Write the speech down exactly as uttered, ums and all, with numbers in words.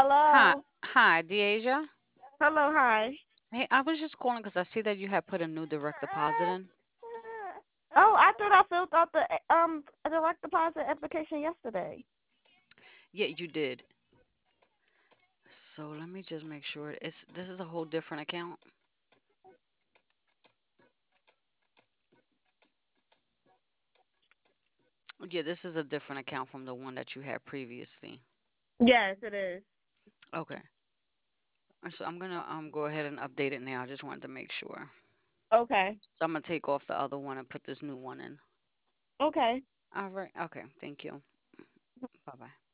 Hi, Hello. hi, Deasia. Hello, hi. Hey, I was just calling because I see that you had put a new direct deposit in. Oh, I thought I filled out the um direct deposit application yesterday. Yeah, you did. So let me just make sure it's this is a whole different account. Yeah, this is a different account from the one that you had previously. Yes, it is. Okay. So I'm gonna um go ahead and update it now. I just wanted to make sure. Okay. So I'm gonna take off the other one and put this new one in. Okay. All right. Okay. Thank you. Bye bye.